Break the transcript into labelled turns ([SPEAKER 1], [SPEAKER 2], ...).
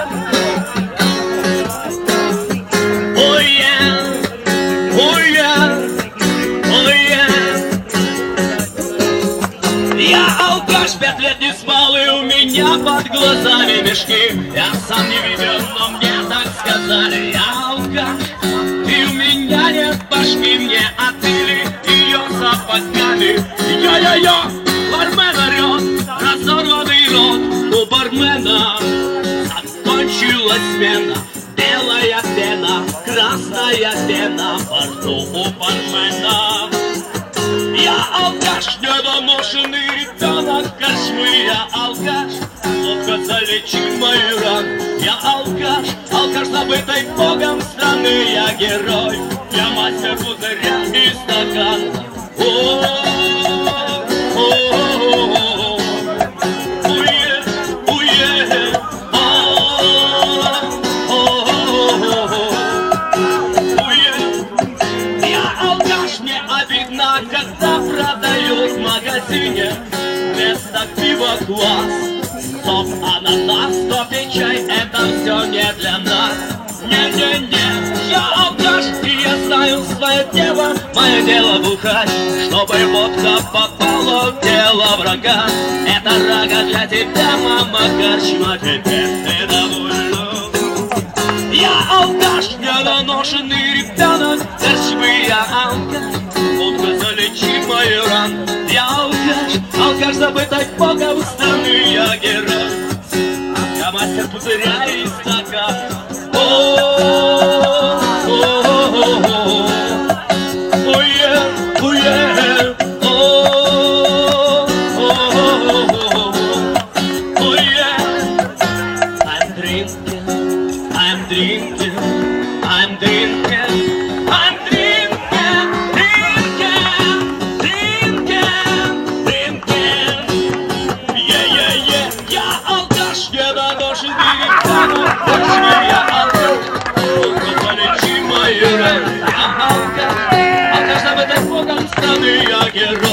[SPEAKER 1] Я алкаш, 5 лет не спал, и у меня под глазами мешки. Я сам не видел, но мне так сказали. Я алкаш, и у меня нет башки. Мне отбили ее сапогами. Йо-йо-йо, бармен орет, разорванный рот. У бармена закончилась смена. Белая пена, красная пена во рту у бармена. Я алкаш, недоношенный ребенок корчмы. Я алкаш, только залечи мои раны. Я алкаш, алкаш, забытой Богом страны. Я герой, я мастер пузыря и стакана. Когда продают в магазине вместо пива квас, стоп, ананас, стоп и чай, это все не для нас. Не-не-не, я алкаш, и я знаю свое дело. Мое дело бухать, чтобы водка попала в тело врага. Это рага для тебя, мама, корчма, теперь ты довольна. Я алкаш, недоношенный ребенок корчмы. Я алкаш, водка залечи мои раны. Я алкаш, алкаш, забытой Богом страны. Я герой, я мастер пузыря и стакана. I'm drinking, I'm drinking, I'm drinking, drinking. Yeah. Я алкаш, недоношенный ребенок корчмы. Я алкаш, только залечи мои раны. Я алкаш, алкаш, забытой Богом страны. Я герой.